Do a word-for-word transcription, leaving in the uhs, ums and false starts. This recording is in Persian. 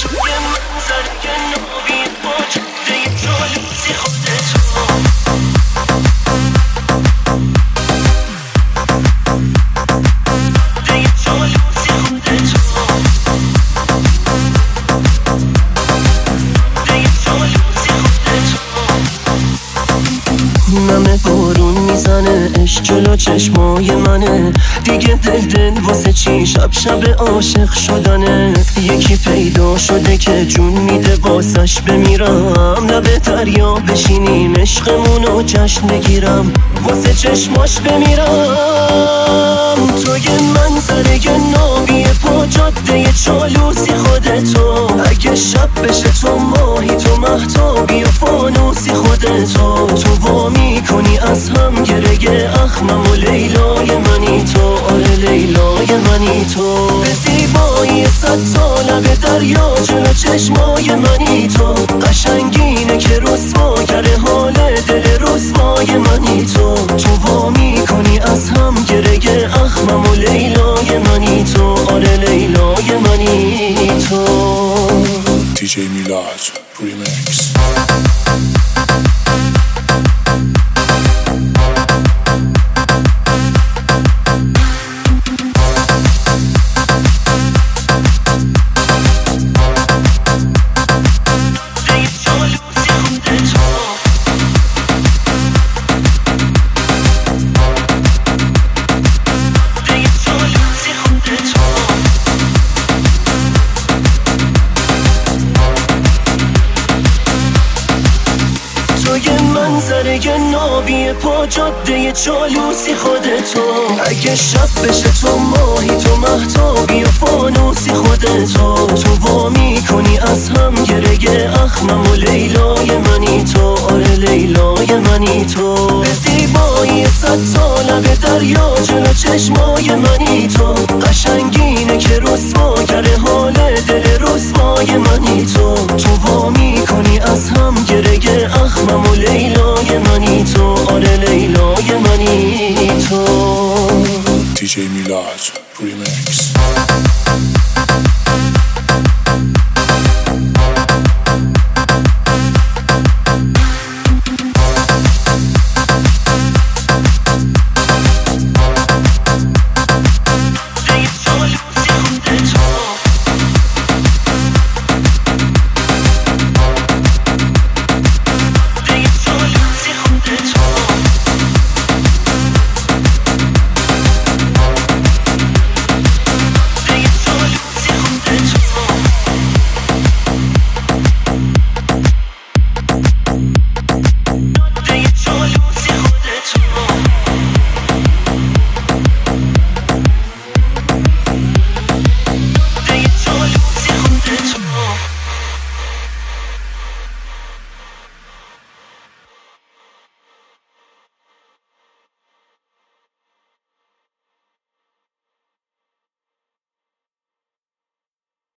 توی منظره نابی با جاده جالوسی خودتو نمه بارون میزنه عشق جلو چشمای منه دیگه دل دل واسه چی شب شب عاشق شدنه یکی پیدا شده که جون میده واسش بمیرم لبه دریا بشینیم عشقمونو جشن بگیرم واسه چشماش بمیرم توی منظره نابی پا جاده چالوسی خودتو اگه شب بشه تو ماهی تو مهتابی و فانوسی خودتو تو وا میکنی از هم گره اخمم و لیلای منی تو آره لیلای منی تو به زیبایی صد تا لب دریا جلو چشمای منی تو قشنگینه که رسوا کرده حال دل رسوای منی تو تو وا میکنی از هم گره اخمم و لیلای منی تو آره لیلای منی تو دی جی میلاد ریمیکس توی منظره نابی پا جاده چالوسی خودتو اگه شب بشه تو ماهی تو مهتابی و فانوسی خودتو تو وا میکنی از هم گره اخمم و لیلای منی تو آره لیلای منی تو به زیبایی صد تا لب دریا جلو چشمای منی تو قشنگینه که رسوا